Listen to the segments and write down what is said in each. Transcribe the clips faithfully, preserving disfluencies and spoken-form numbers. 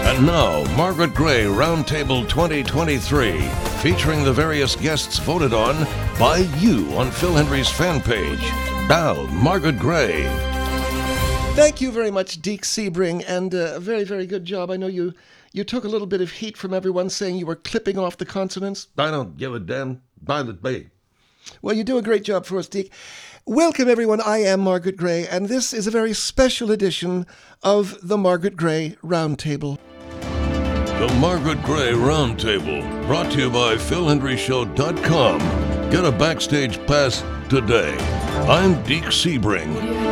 And now, Margaret Gray Roundtable twenty twenty-three, featuring the various guests voted on by you on Phil Hendry's fan page. Now, Margaret Gray. Thank you very much, Deke Sebring, and uh, a very, very good job. I know you, you took a little bit of heat from everyone saying you were clipping off the consonants. I don't give a damn. By the bay. Well, you do a great job for us, Deke. Welcome, everyone. I am Margaret Gray, and this is a very special edition of the Margaret Gray Roundtable. The Margaret Gray Roundtable, brought to you by Phil Hendry Show dot com. Get a backstage pass today. I'm Deke Sebring.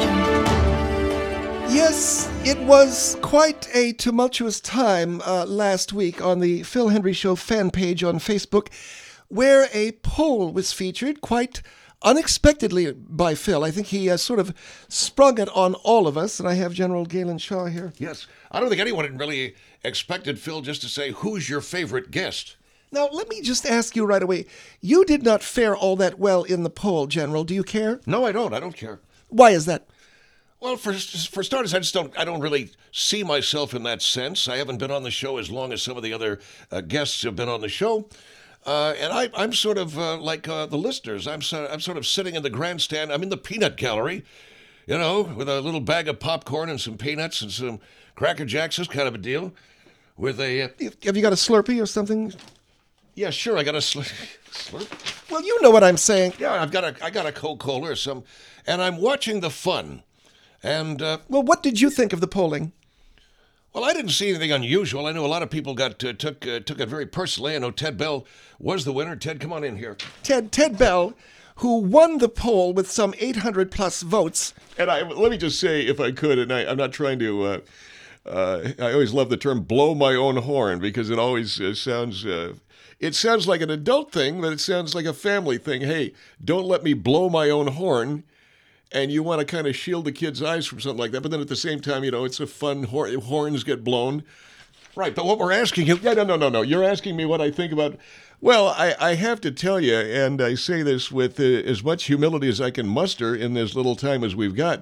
Yes, it was quite a tumultuous time uh, last week on the Phil Hendry Show fan page on Facebook, where a poll was featured quite unexpectedly by Phil. I think he uh, sort of sprung it on all of us, and I have General Galen Shaw here. Yes, I don't think anyone really expected Phil just to say, who's your favorite guest? Now, let me just ask you right away. You did not fare all that well in the poll, General. Do you care? No, I don't. I don't care. Why is that? Well, for for starters, I just don't. I don't really see myself in that sense. I haven't been on the show as long as some of the other uh, guests have been on the show, uh, and I, I'm sort of uh, like uh, the listeners. I'm so, I'm sort of sitting in the grandstand. I'm in the peanut gallery, you know, with a little bag of popcorn and some peanuts and some Cracker Jacks, this kind of a deal. With a uh, have you got a Slurpee or something? Yeah, sure. I got a slur- slurp. Well, you know what I'm saying. Yeah, I've got a I got a Coca-Cola or some, and I'm watching the fun. And, uh, well, what did you think of the polling? Well, I didn't see anything unusual. I know a lot of people got uh, took uh, took it very personally. I know Ted Bell was the winner. Ted, come on in here. Ted Ted Bell, who won the poll with some eight hundred plus votes. And I let me just say, if I could, and I, I'm not trying to, uh, uh, I always love the term blow my own horn because it always uh, sounds, uh, it sounds like an adult thing, but it sounds like a family thing. Hey, don't let me blow my own horn. And you want to kind of shield the kid's eyes from something like that. But then at the same time, you know, it's a fun, hor- horns get blown. Right, but what we're asking you... Yeah, no, no, no, no. You're asking me what I think about... Well, I, I have to tell you, and I say this with uh, as much humility as I can muster in this little time as we've got,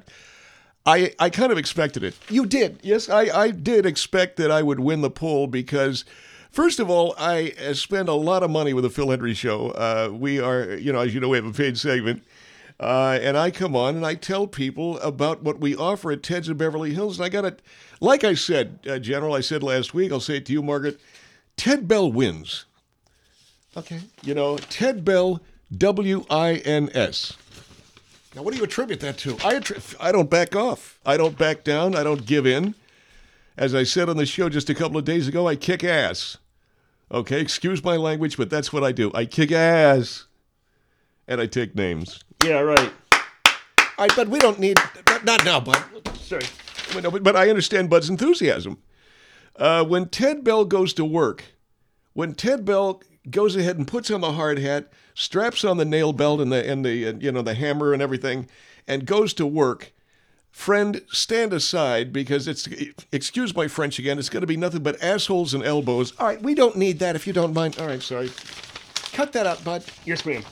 I, I kind of expected it. You did? Yes, I, I did expect that I would win the poll because... First of all, I spend a lot of money with the Phil Hendry Show. Uh, we are, you know, as you know, we have a paid segment. Uh, and I come on and I tell people about what we offer at Ted's of Beverly Hills. And I got it, like I said, uh, General, I said last week, I'll say it to you, Margaret, Ted Bell wins. Okay. You know, Ted Bell, W I N S. Now, what do you attribute that to? I, attri- I don't back off. I don't back down. I don't give in. As I said on the show just a couple of days ago, I kick ass. Okay, excuse my language, but that's what I do. I kick ass. And I take names. Yeah, right. All right, but we don't need... Not, not now, Bud. Sorry. But, but I understand Bud's enthusiasm. Uh, when Ted Bell goes to work, when Ted Bell goes ahead and puts on the hard hat, straps on the nail belt and the, and the uh, you know, the hammer and everything, and goes to work, friend, stand aside because it's... Excuse my French again. It's going to be nothing but assholes and elbows. All right, we don't need that if you don't mind. All right, sorry. Cut that out, Bud. Yes, ma'am.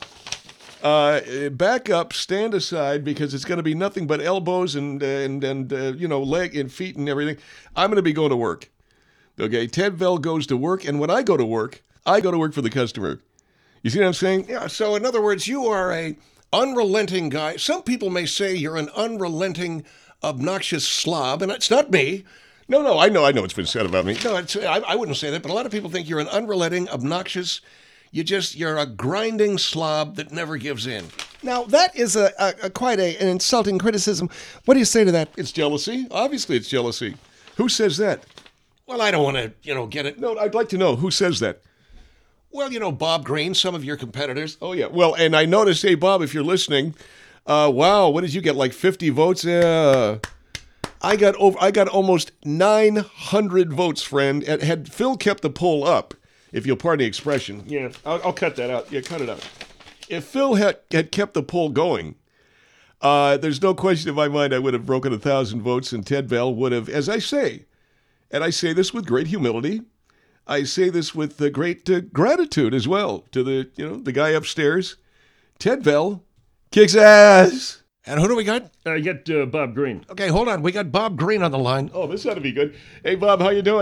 Uh, back up, stand aside, because it's going to be nothing but elbows and and and uh, you know, leg and feet and everything. I'm going to be going to work. Okay, Ted Bell goes to work, and when I go to work, I go to work for the customer. You see what I'm saying? Yeah. So in other words, you are a unrelenting guy. Some people may say you're an unrelenting, obnoxious slob, and it's not me. No, no, I know, I know it's been said about me. No, it's, I, I wouldn't say that, but a lot of people think you're an unrelenting, obnoxious. You just, you're a grinding slob that never gives in. Now, that is a, a, a quite a, an insulting criticism. What do you say to that? It's jealousy. Obviously, it's jealousy. Who says that? Well, I don't want to, you know, get it. No, I'd like to know. Who says that? Well, you know, Bob Green, some of your competitors. Oh, yeah. Well, and I noticed, hey, Bob, if you're listening, uh, wow, what did you get, like fifty votes? Yeah. I got over. I got almost nine hundred votes, friend. And had Phil kept the poll up, if you'll pardon the expression. Yeah, I'll, I'll cut that out. Yeah, cut it out. If Phil had, had kept the poll going, uh, there's no question in my mind I would have broken a thousand votes, and Ted Bell would have, as I say, and I say this with great humility, I say this with uh, great uh, gratitude as well to the, you know, the guy upstairs. Ted Bell kicks ass. And who do we got? I got uh, Bob Green. Okay, hold on. We got Bob Green on the line. Oh, this ought to be good. Hey, Bob, how you doing?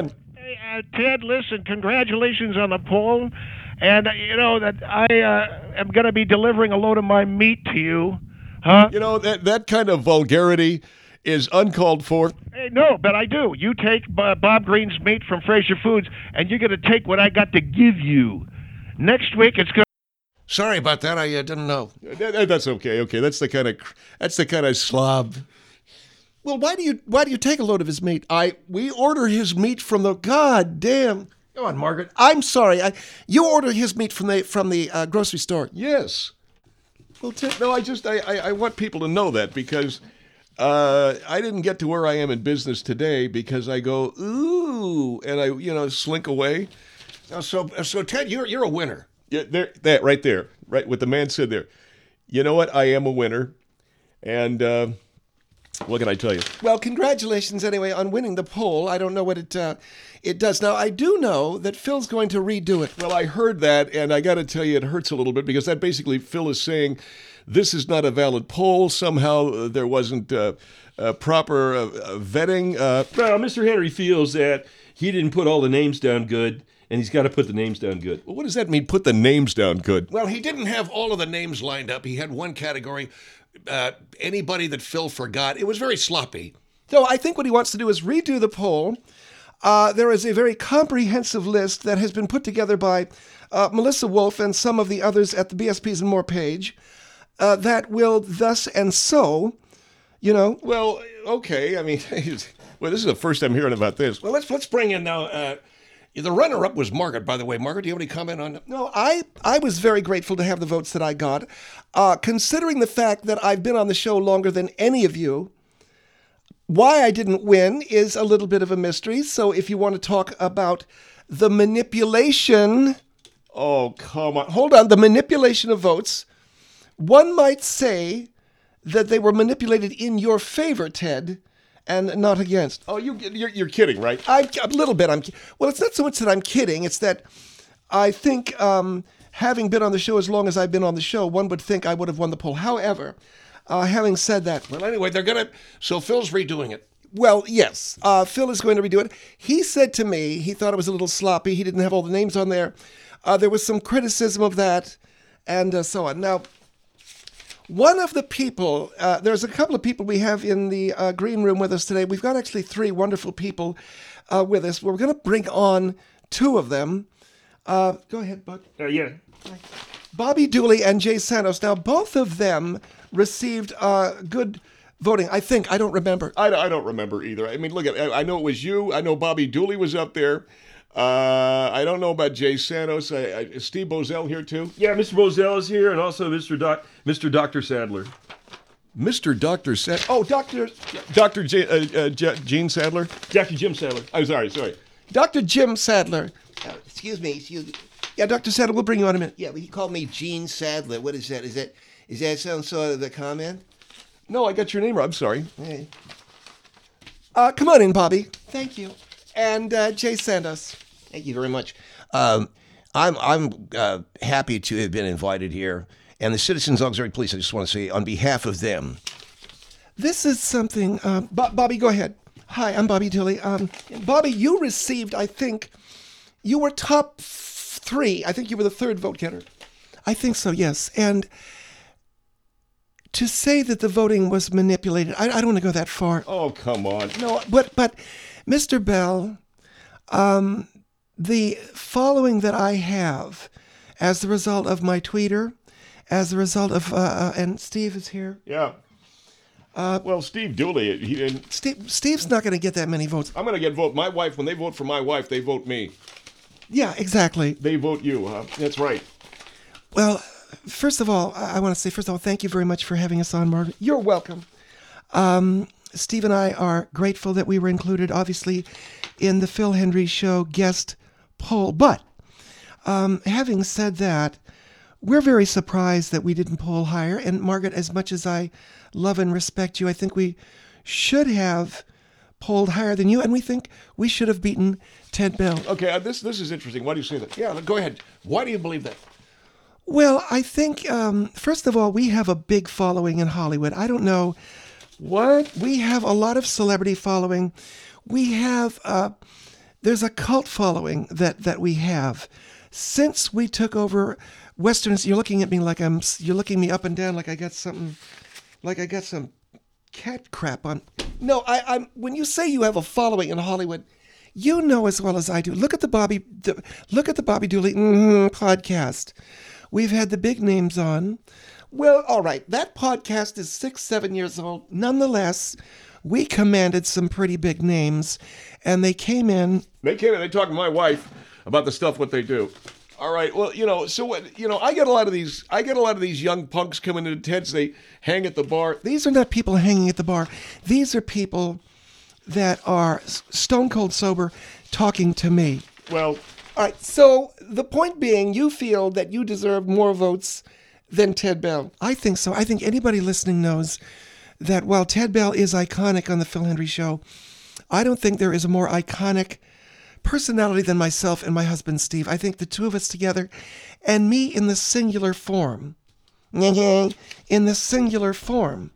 Hey, uh, Ted, listen, congratulations on the poll. And, uh, you know, that I uh, am going to be delivering a load of my meat to you. Huh? You know, that, that kind of vulgarity is uncalled for. Hey, no, but I do. You take uh, Bob Green's meat from Fraser Foods, and you're going to take what I got to give you. Next week, it's going Sorry about that. I uh, didn't know. That- that- that's okay. Okay, that's the kind of that's the kind of slob. Well, why do you why do you take a load of his meat? I we order his meat from the God damn. Come on, Margaret. I'm sorry. I, you order his meat from the from the uh, grocery store. Yes. Well, Ted, no, I just I, I I want people to know that because uh, I didn't get to where I am in business today because I go ooh and I you know slink away. Uh, so, uh, so Ted, you're you're a winner. Yeah, there, that right there, right. What the man said there. You know what? I am a winner, and uh, what can I tell you? Well, congratulations anyway on winning the poll. I don't know what it uh, it does. Now, I do know that Phil's going to redo it. Well, I heard that, and I got to tell you, it hurts a little bit because that basically Phil is saying this is not a valid poll. Somehow uh, there wasn't uh, uh, proper uh, uh, vetting. Uh, Well, Mister Henry feels that he didn't put all the names down good, and he's got to put the names down good. what does that mean? Put the names down good. Well, he didn't have all of the names lined up. He had one category. Uh, anybody that Phil forgot. It was very sloppy. So I think what he wants to do is redo the poll. Uh, there is a very comprehensive list that has been put together by uh, Melissa Wolf and some of the others at the B S Ps and More page uh, that will thus and so, you know. Well, okay. I mean, well, this is the first I'm hearing about this. Well, let's let's bring in now. Uh, the runner-up was Margaret, by the way. Margaret, do you have any comment on? No, I, I was very grateful to have the votes that I got. Uh, considering the fact that I've been on the show longer than any of you, why I didn't win is a little bit of a mystery. So if you want to talk about the manipulation, Oh, come on. hold on, the manipulation of votes, one might say that they were manipulated in your favor, Ted, and not against. Oh, you you're, you're kidding, right? I, a little bit. I'm well. It's not so much that I'm kidding. It's that I think, um, having been on the show as long as I've been on the show, one would think I would have won the poll. However, uh, having said that, Well, anyway, they're gonna. So Phil's redoing it. well, yes, uh, Phil is going to redo it. He said to me he thought it was a little sloppy. He didn't have all the names on there. Uh, there was some criticism of that, and uh, so on. Now, one of the people, uh, there's a couple of people we have in the uh, green room with us today. We've got actually three wonderful people uh, with us. We're going to bring on two of them. Uh, go ahead, Buck. Uh, yeah. Bobby Dooley and Jay Santos. Now, both of them received uh, good voting. I think. I don't remember. I, I don't remember either. I mean, look at. I, I know it was you. I know Bobby Dooley was up there. Uh, I don't know about Jay Santos. I, I, is Steve Bozell here too? Yeah, Mister Bozell is here, and also Mister Doc, Mister Doctor Sadler. Mister Doctor Sad. Oh, Doctor Doctor J, uh, uh, J- Gene Sadler. Doctor Jim Sadler. I'm sorry. Sorry. Doctor Jim Sadler. Uh, excuse me, excuse me. Yeah, Doctor Sadler, we'll bring you on in a minute. Yeah, but he called me Gene Sadler. What is that? Is that is that some sort of a comment? No, I got your name wrong. I'm sorry. Hey. Uh, come on in, Bobby. Thank you. And uh, Jay Santos. Thank you very much. Um, I'm I'm uh, happy to have been invited here, and the Citizens Auxiliary Police. I just want to say, on behalf of them, This is something. Uh, Bo- Bobby, go ahead. Hi, I'm Bobby Dooley. Um, Bobby, you received, I think, you were top f- three. I think you were the third vote getter. I think so, yes. And to say that the voting was manipulated, I, I don't want to go that far. Oh, come on. No, but but, Mister Bell, um, the following that I have, as the result of my tweeter, as a result of, uh, uh, and Steve is here. Yeah. Uh, well, Steve Dooley. He, and Steve, Steve's not going to get that many votes. I'm going to get vote. My wife. When they vote for my wife, they vote me. Yeah, exactly. They vote you. Huh? That's right. Well, first of all, I, I want to say, first of all, thank you very much for having us on, Margaret. You're welcome. Um, Steve and I are grateful that we were included, obviously, in the Phil Hendry Show guest poll. But um, having said that, we're very surprised that we didn't poll higher. And Margaret, as much as I love and respect you, I think we should have polled higher than you, and we think we should have beaten Ted Bell. Okay. Uh, this this is interesting. Why do you say that? Yeah, go ahead. Why do you believe that? Well, I think, um, first of all, we have a big following in Hollywood. I don't know what. We have a lot of celebrity following. We have uh, there's a cult following that, that we have. Since we took over Western, you're looking at me like I'm, you're looking me up and down like I got something, like I got some cat crap on. No, I, I'm, when you say you have a following in Hollywood, you know as well as I do. Look at the Bobby, the, look at the Bobby Dooley mm, podcast. We've had the big names on. Well, all right, that podcast is six, seven years old. Nonetheless, we commanded some pretty big names, and they came in. They came in, they talked to my wife about the stuff, what they do. All right, well, you know, so what, you know, I get a lot of these, I get a lot of these young punks coming into tents, they hang at the bar. These are not people hanging at the bar. These are people that are stone cold sober talking to me. Well, all right, so the point being, you feel that you deserve more votes than Ted Bell. I think so. I think anybody listening knows that while Ted Bell is iconic on the Phil Hendrie Show, I don't think there is a more iconic personality than myself and my husband, Steve. I think the two of us together, and me in the singular form, in the singular form,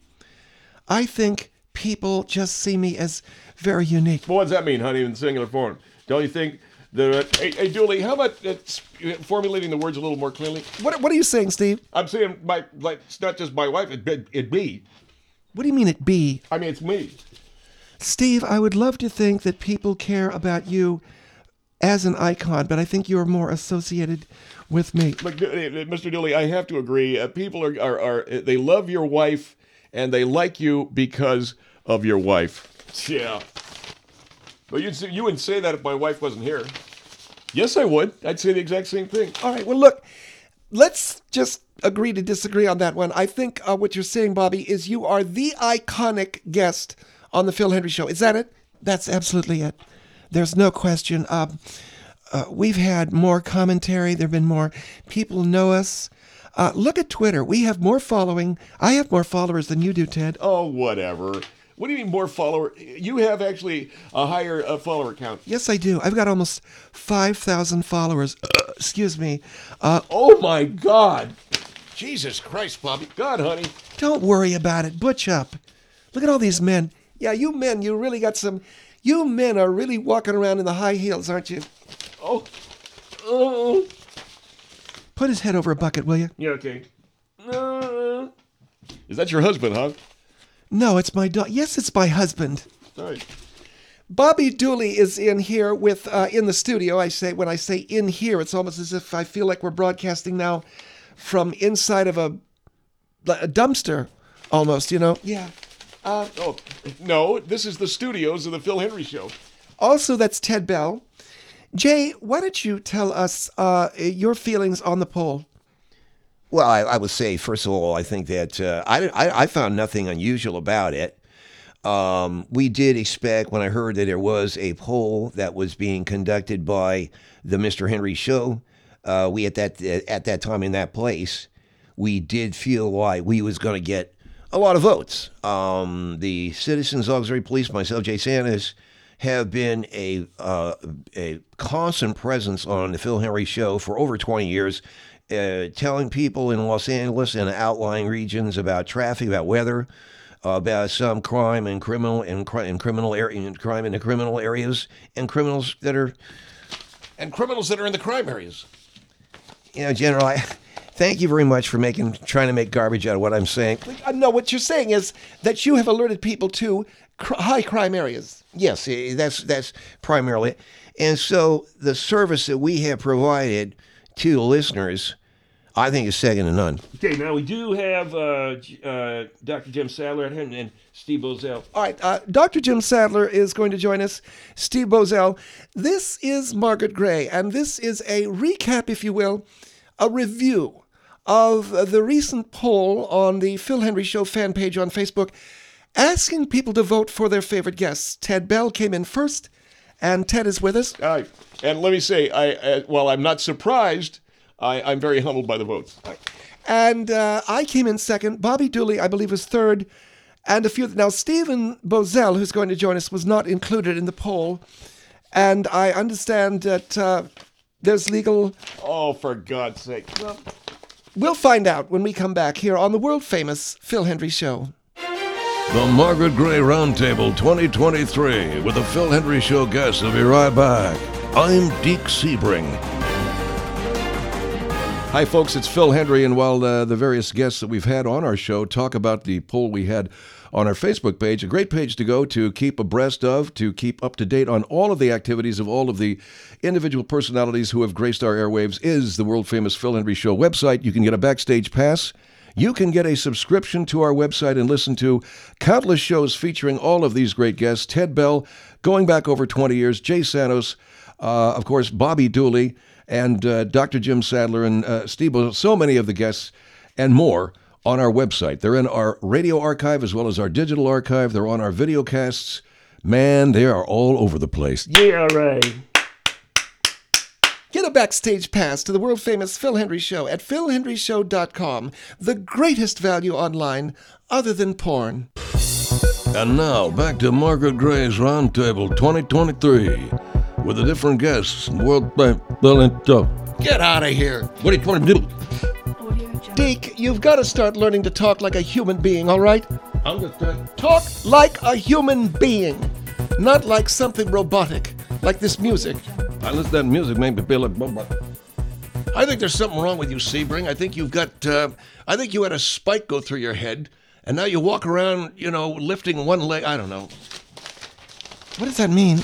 I think people just see me as very unique. well, what does that mean, honey, in singular form? Don't you think that, hey, hey, Dooley, how about uh, formulating the words a little more clearly? What, what are you saying, Steve? I'm saying, my, like, it's not just my wife, it, it, it me. What do you mean it be? I mean, it's me. Steve, I would love to think that people care about you as an icon, but I think you're more associated with me. Look, uh, Mister Dooley, I have to agree. Uh, people are, are, are, they love your wife, and they like you because of your wife. Yeah. But you'd say, you wouldn't say that if my wife wasn't here. Yes, I would. I'd say the exact same thing. All right, well, look, let's just agree to disagree on that one. I think uh, what you're saying, Bobby, is you are the iconic guest on the Phil Hendrie Show. Is that it? That's absolutely it. There's no question. Um, uh, we've had more commentary. There have been more people know us. Uh, look at Twitter. We have more following. I have more followers than you do, Ted. Oh, whatever. What do you mean more follower? You have actually a higher uh, follower count. Yes, I do. I've got almost five thousand followers. Uh, excuse me. Uh, Oh, my God. Jesus Christ, Bobby. God, honey. Don't worry about it. Butch up. Look at all these men. Yeah, you men, you really got some... You men are really walking around in the high heels, aren't you? Oh. Oh. Put his head over a bucket, will you? Yeah, okay. Uh, is that your husband, huh? No, it's my dog. Yes, it's my husband. All right. Bobby Dooley is in here with, uh, in the studio. I say, when I say in here, it's almost as if I feel like we're broadcasting now from inside of a, a dumpster, almost, you know? Yeah. Uh, Oh, no, this is the studios of the Phil Hendrie Show. also, that's Ted Bell. Jay, why don't you tell us uh, your feelings on the poll? Well, I, I would say, first of all, I think that uh, I, I, I found nothing unusual about it. Um, we did expect, when I heard that there was a poll that was being conducted by the Mister Hendrie Show, uh, we at that at that time in that place, we did feel like we was going to get a lot of votes. Um, the Citizens Auxiliary Police, myself, Jay Sanders, have been a uh, a constant presence on the Phil Hendrie Show for over twenty years, uh, telling people in Los Angeles and outlying regions about traffic, about weather, uh, about some crime and criminal and, cri- and criminal area, and crime in the criminal areas, and criminals that are, And criminals that are in the crime areas. you know, General. I, thank you very much for making trying to make garbage out of what I'm saying. Uh, no, what you're saying is that you have alerted people to cr- high crime areas. Yes, eh, that's that's primarily it. And so the service that we have provided to the listeners, I think, is second to none. Okay, now we do have uh, J- uh, Doctor Jim Sadler and, and Steve Bozell. All right, uh, Doctor Jim Sadler is going to join us. Steve Bozell. This is Margaret Gray, and this is a recap, if you will, a review of the recent poll on the Phil Hendrie Show fan page on Facebook, asking people to vote for their favorite guests. Ted Bell came in first, and Ted is with us. All right. And let me say, I uh, while I'm not surprised, I, I'm very humbled by the votes. And uh, I came in second. Bobby Dooley, I believe, was third. And a few. Now, Stephen Bozell, who's going to join us, was not included in the poll. And I understand that uh, there's legal. Oh, for God's sake. We'll find out when we come back here on the world famous Phil Hendrie Show. The Margaret Gray Roundtable twenty twenty-three with the Phil Hendry Show guests will be right back. I'm Deke Sebring. Hi, folks. It's Phil Hendry, and while uh, the various guests that we've had on our show talk about the poll we had on our Facebook page, a great page to go to keep abreast of, to keep up to date on all of the activities of all of the individual personalities who have graced our airwaves, is the world-famous Phil Hendry Show website. You can get a backstage pass. You can get a subscription to our website and listen to countless shows featuring all of these great guests. Ted Bell, going back over twenty years, Jay Santos, uh, of course, Bobby Dooley, and uh, Doctor Jim Sadler and uh, Steve Bo- so many of the guests and more on our website. They're in our radio archive as well as our digital archive. They're on our videocasts. Man, they are all over the place. Yeah, right. Get a backstage pass to the world-famous Phil Hendry Show at phil hendry show dot com, the greatest value online other than porn. And now, back to Margaret Gray's Roundtable twenty twenty-three with the different guests. World Bank, Bill and Joe. Get out of here. What are you trying to do? Deke, you've got to start learning to talk like a human being, all right? I'm just uh, Talk like a human being, not like something robotic, like this music. I listen to that music, make me feel like. I think there's something wrong with you, Sebring. I think you've got. Uh, I think you had a spike go through your head, and now you walk around, you know, lifting one leg. I don't know. What does that mean?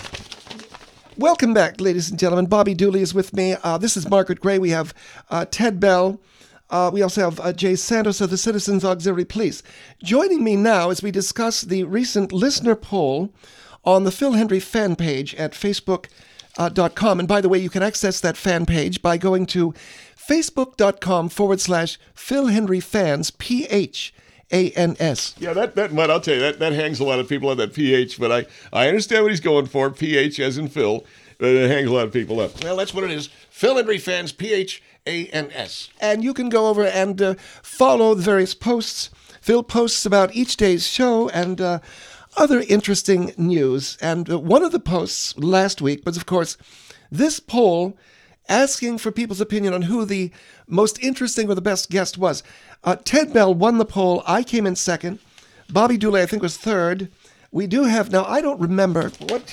Welcome back, ladies and gentlemen. Bobby Dooley is with me. Uh, this is Margaret Gray. We have uh, Ted Bell. Uh, we also have uh, Jay Santos of the Citizens Auxiliary Police. Joining me now as we discuss the recent listener poll on the Phil Hendry fan page at facebook dot com. And by the way, you can access that fan page by going to facebook.com forward slash Phil Hendry fans, P H A N S. Yeah, that, that might, I'll tell you, that, that hangs a lot of people on that P H, but I, I understand what he's going for, P H as in Phil, but it hangs a lot of people up. Well, that's what it is. Phil Hendry fans, P H A N S. And you can go over and uh, follow the various posts. Phil posts about each day's show and uh, other interesting news. And uh, one of the posts last week was, of course, this poll asking for people's opinion on who the most interesting or the best guest was. Uh, Ted Bell won the poll. I came in second. Bobby Dooley, I think, was third. We do have, now, I don't remember. What?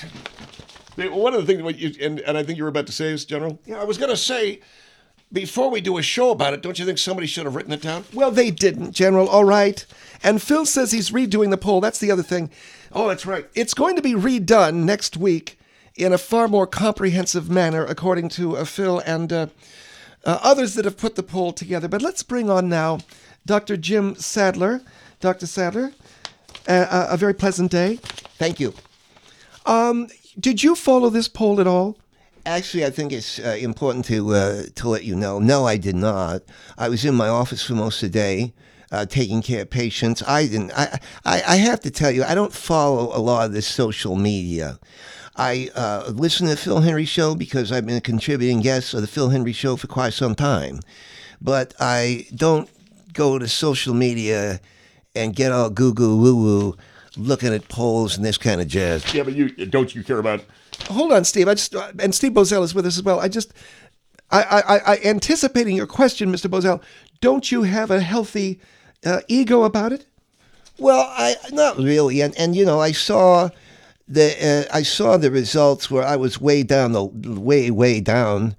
One of the things, what you, and, and I think you were about to say is, General? Yeah, I was going to say, before we do a show about it, don't you think somebody should have written it down? Well, they didn't, General, all right. And Phil says he's redoing the poll. That's the other thing. Oh, that's right. It's going to be redone next week in a far more comprehensive manner, according to uh, Phil and uh, uh, others that have put the poll together. But let's bring on now Doctor Jim Sadler. Doctor Sadler, uh, a very pleasant day. Thank you. Um, did you follow this poll at all? Actually, I think it's uh, important to uh, to let you know. No, I did not. I was in my office for most of the day, uh, taking care of patients. I didn't. I, I I have to tell you, I don't follow a lot of this social media. I uh, listen to the Phil Hendry Show because I've been a contributing guest of the Phil Hendry Show for quite some time, but I don't go to social media and get all goo goo woo woo looking at polls and this kind of jazz. Yeah, but you don't you care about... Hold on, Steve. I just and Steve Bozell is with us as well. I just, I, I, I anticipating your question, Mister Bozell. Don't you have a healthy uh, ego about it? Well, I not really, and and you know, I saw the uh, I saw the results where I was way down the way way down.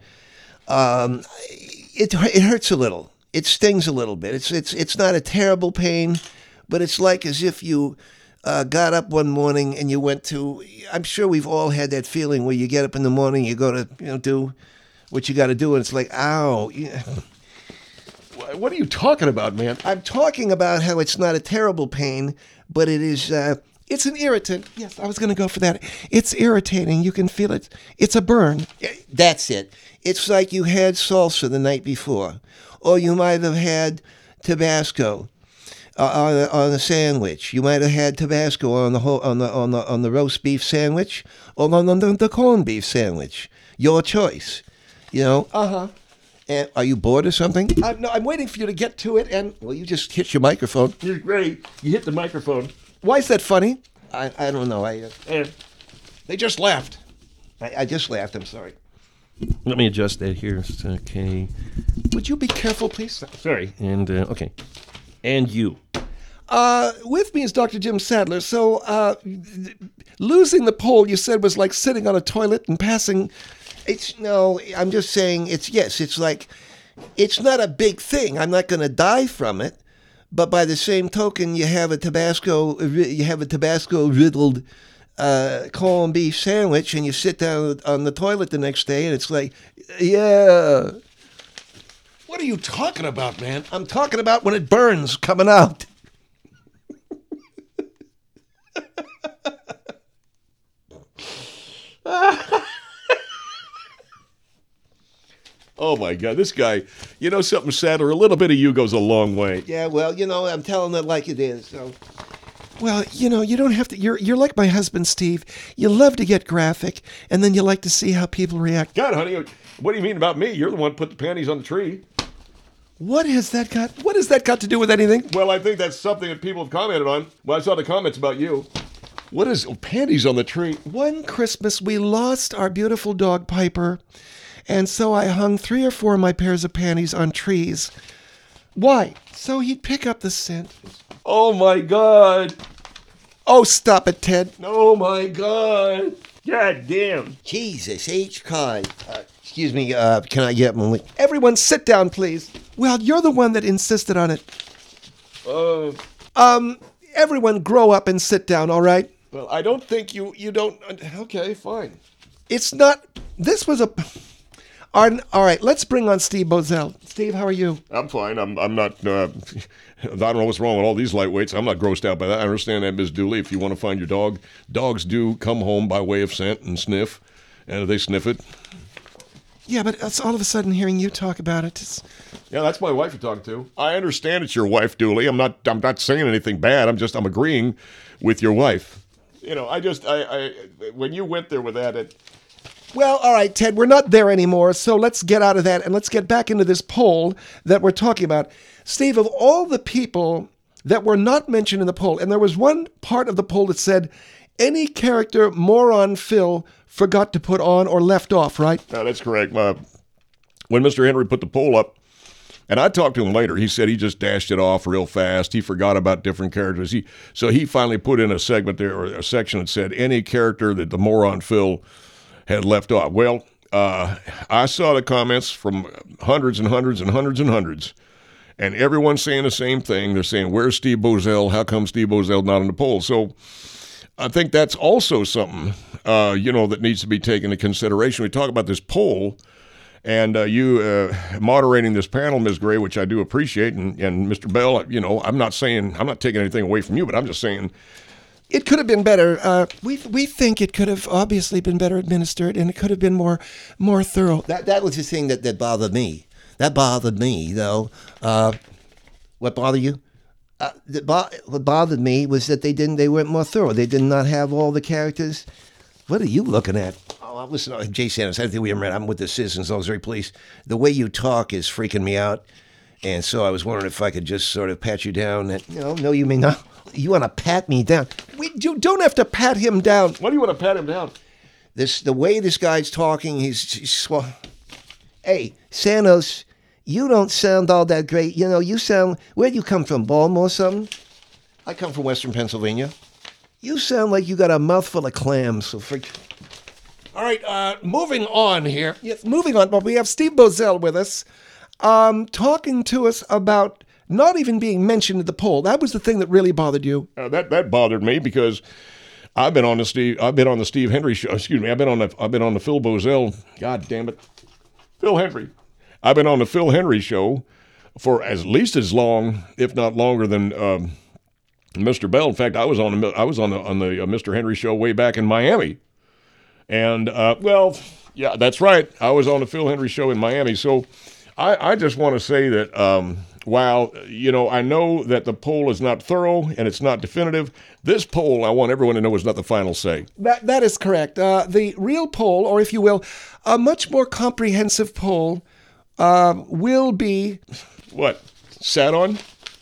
Um, it it hurts a little. It stings a little bit. It's it's it's not a terrible pain, but it's like as if you uh, got up one morning and you went to. I'm sure we've all had that feeling where you get up in the morning, you go to you know do what you got to do, and it's like, ow. Yeah. What are you talking about, man? I'm talking about how it's not a terrible pain, but it is. Uh, It's an irritant. Yes, I was going to go for that. It's irritating. You can feel it. It's a burn. That's it. It's like you had salsa the night before, or you might have had Tabasco uh, on a, on a sandwich. You might have had Tabasco on the whole, on the on the on the roast beef sandwich, or on the, the corned beef sandwich. Your choice. You know. Uh huh. And are you bored or something? I'm, no, I'm waiting for you to get to it. And Well, you just hit your microphone. You're great. You hit the microphone. why is that funny? I, I don't know. I, uh, And They just laughed. I I just laughed. I'm sorry. let me adjust that here. Okay. Would you be careful, please? Sorry. And uh, okay. And you. Uh, with me is Doctor Jim Sadler. So, uh, losing the poll, you said, was like sitting on a toilet and passing. It's no, I'm just saying it's yes, it's like it's not a big thing. I'm not going to die from it, but by the same token, you have a Tabasco, you have a Tabasco riddled uh, corned beef sandwich, and you sit down on the toilet the next day, and it's like, yeah. What are you talking about, man? I'm talking about when it burns coming out. Oh my God, this guy, you know something, Sadler, a little bit of you goes a long way. Yeah, well, you know, I'm telling it like it is. So, Well, you know, you don't have to. You're you're like my husband, Steve. You love to get graphic, and then you like to see how people react. God, honey, what do you mean about me? You're the one who put the panties on the tree. What has that got? What has that got to do with anything? Well, I think that's something that people have commented on. Well, I saw the comments about you. What is oh, panties on the tree? One Christmas, we lost our beautiful dog Piper, and so I hung three or four of my pairs of panties on trees. Why? So he'd pick up the scent. Oh my God. Oh, stop it, Ted. Oh my God. God damn. Jesus H. Con. Uh, excuse me, uh, can I get one? Everyone sit down, please. Well, you're the one that insisted on it. Uh, Um, everyone grow up and sit down, all right? well, I don't think you, you don't, okay, fine. It's not, this was a, all all right, let's bring on Steve Bozell. Steve, how are you? I'm fine. I'm I'm not, uh, I don't know what's wrong with all these lightweights. I'm not grossed out by that. I understand that, Miz Dooley. If you want to find your dog, dogs do come home by way of scent and sniff, and they sniff it. Yeah, but it's all of a sudden hearing you talk about it. It's, Yeah, that's my wife you're talking to. I understand it's your wife, Dooley. I'm not I'm not saying anything bad. I'm just I'm agreeing with your wife. You know, I just I, I when you went there with that, it, well, all right, Ted, we're not there anymore, so let's get out of that and let's get back into this poll that we're talking about. Steve, of all the people that were not mentioned in the poll, and there was one part of the poll that said, any character Moron Phil forgot to put on or left off, right? no, that's correct. Uh, when Mister Henry put the poll up, and I talked to him later, he said he just dashed it off real fast. He forgot about different characters. He so he finally put in a segment there, or a section that said any character that the Moron Phil had left off. Well, uh, I saw the comments from hundreds and hundreds and hundreds and hundreds, and everyone's saying the same thing. They're saying, where's Steve Bozell? How come Steve Bozell not in the poll? So I think that's also something, uh, you know, that needs to be taken into consideration. We talk about this poll, and uh, you uh, moderating this panel, Miz Gray, which I do appreciate, and, and Mister Bell, you know, I'm not saying, I'm not taking anything away from you, but I'm just saying, It could have been better. Uh, we we think it could have obviously been better administered, and it could have been more more thorough. That that was the thing that, that bothered me. That bothered me, though. Uh, what bothered you? Uh, the bo- what bothered me was that they didn't. They weren't more thorough. They did not have all the characters. What are you looking at? Oh, listen, uh, Jay Sanders. I think we met. I'm with the Citizens Auxiliary Police. The way you talk is freaking me out, and so I was wondering if I could just sort of pat you down. And, you know, no, you may not. You want to pat me down? We you don't have to pat him down. why do you want to pat him down? This the way this guy's talking. He's, he's sw- hey, Santos. You don't sound all that great. You know, you sound... Where'd you come from, Baltimore or something? I come from Western Pennsylvania. You sound like you got a mouthful of clams, so freak... All right, uh, moving on here. Yes, moving on. But we have Steve Bozell with us, um, talking to us about not even being mentioned in the poll. That was the thing that really bothered you. Uh, that that bothered me because I've been on the Steve I've been on the Steve Henry show. Excuse me. I've been on the I've been on the Phil Bozell. God damn it, Phil Henry. I've been on the Phil Henry show for at least as long, if not longer, than um, Mister Bell. In fact, I was on the I was on the on the uh, Mister Henry show way back in Miami, and uh, well, yeah, that's right. I was on the Phil Henry show in Miami. So I, I just want to say that. Um, While, you know, I know that the poll is not thorough and it's not definitive, this poll, I want everyone to know, is not the final say. That that is correct. Uh, the real poll, or if you will, a much more comprehensive poll, uh, will be. What? Sat on?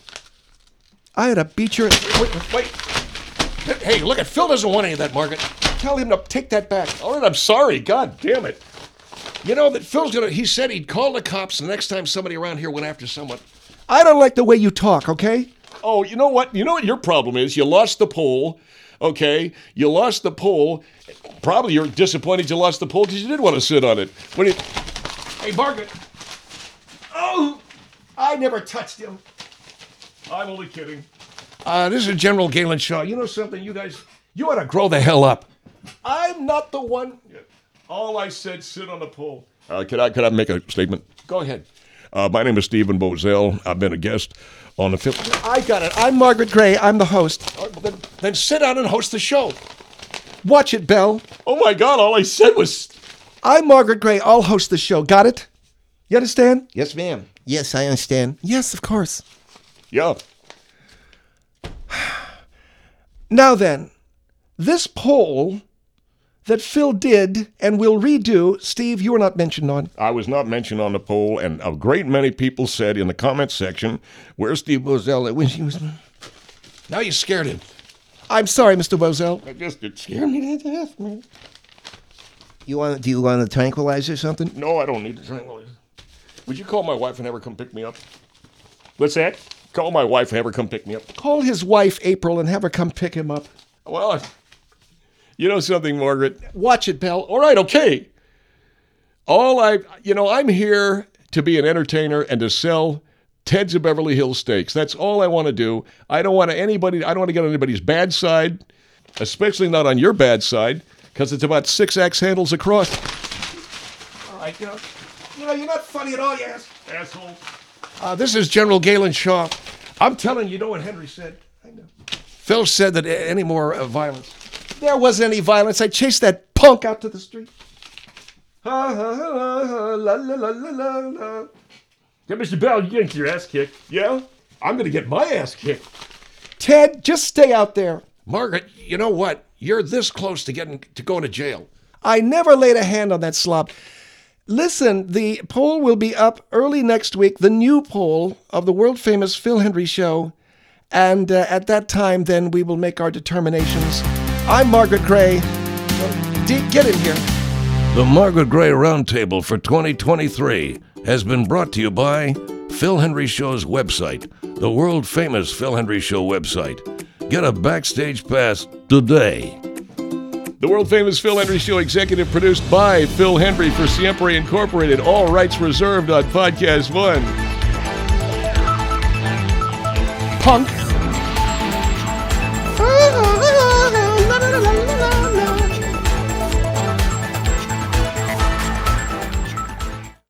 I had to beat your. Wait, wait. Hey, look at Phil doesn't want any of that, Margaret. Tell him to take that back. All right, I'm sorry. God damn it. You know that Phil's gonna. He said he'd call the cops the next time somebody around here went after someone. I don't like the way you talk. Okay. Oh, you know what? You know what your problem is? You lost the poll. Okay, you lost the poll. Probably you're disappointed you lost the poll because you did want to sit on it. When it, Hey, Margaret. Oh, I never touched him. I'm only kidding. Uh, this is General Galen Shaw. You know something? You guys, you ought to grow the hell up. I'm not the one. All I said, sit on the poll. Uh, could I could I make a statement? Go ahead. Uh, my name is Stephen Bozell. I've been a guest on the film. I got it. I'm Margaret Gray. I'm the host. All right, well, then, then sit down and host the show. Watch it, Belle. Oh my God! All I said was. I'm Margaret Gray. I'll host the show. Got it? You understand? Yes, ma'am. Yes, I understand. Yes, of course. Yeah. Now then, this poll that Phil did and will redo, Steve, you were not mentioned on. I was not mentioned on the poll, and a great many people said in the comment section, "Where's Steve Bozell?" When she was, Now you scared him. I'm sorry, Mister Bozell. I just it scared me to death, man. You want? Do you want a tranquilizer or something? No, I don't need to tranquilize. Would you call my wife and have her come pick me up? What's that? Call my wife and have her come pick me up. Call his wife, April, and have her come pick him up. Well, I, you know something, Margaret? Watch it, Belle. All right, okay. All I, you know, I'm here to be an entertainer and to sell Ted's of Beverly Hills steaks. That's all I want to do. I don't want to anybody. I don't want to get on anybody's bad side, especially not on your bad side, because it's about six axe handles across. All right, you know, you know, you're not funny at all, you ass- Asshole. Uh, this is General Galen Shaw. I'm telling you, you know what Henry said? I know. Phil said that a- any more uh, violence. There wasn't any violence. I chased that punk out to the street. Ha ha ha ha la la la la la la. Yeah, Mister Bell, you're getting your ass kicked. Yeah, I'm gonna get my ass kicked. Ted, just stay out there. Margaret, you know what? You're this close to getting to going to jail. I never laid a hand on that slob. Listen, the poll will be up early next week, the new poll of the world-famous Phil Hendry Show. And uh, at that time, then, we will make our determinations. I'm Margaret Gray. D- get in here. The Margaret Gray Roundtable for twenty twenty-three has been brought to you by Phil Hendry Show's website, the world-famous Phil Hendry Show website. Get a backstage pass today. The world-famous Phil Hendry Show, executive produced by Phil Hendry for Siempre Incorporated. All rights reserved on Podcast One. Punk.